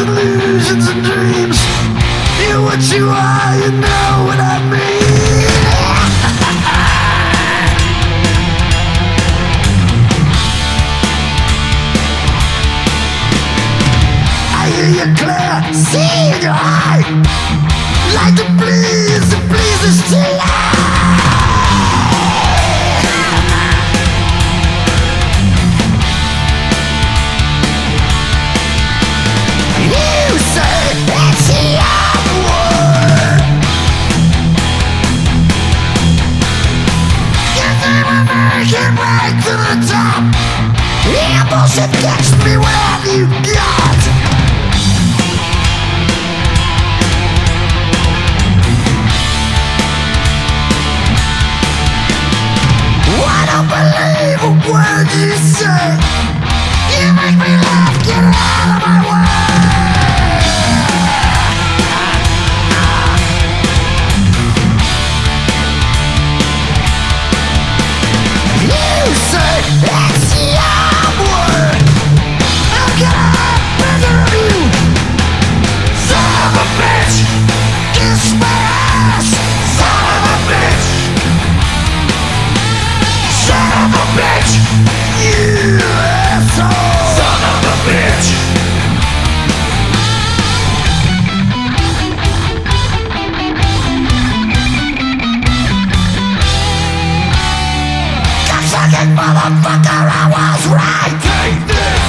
illusions and dreams. You're what you are, you know what I mean. I hear you clear, see in your eye, like the please is still get right to the top. Yeah, bullshit gets me wherever you got. I don't believe a word you say. You make me laugh, get out of my way. It's your word. I'm gonna have better of you. Son of a bitch, kiss my ass. Son of a bitch, son of a bitch, you asshole. Son of a bitch. Fucking motherfucker, I was right. Take this.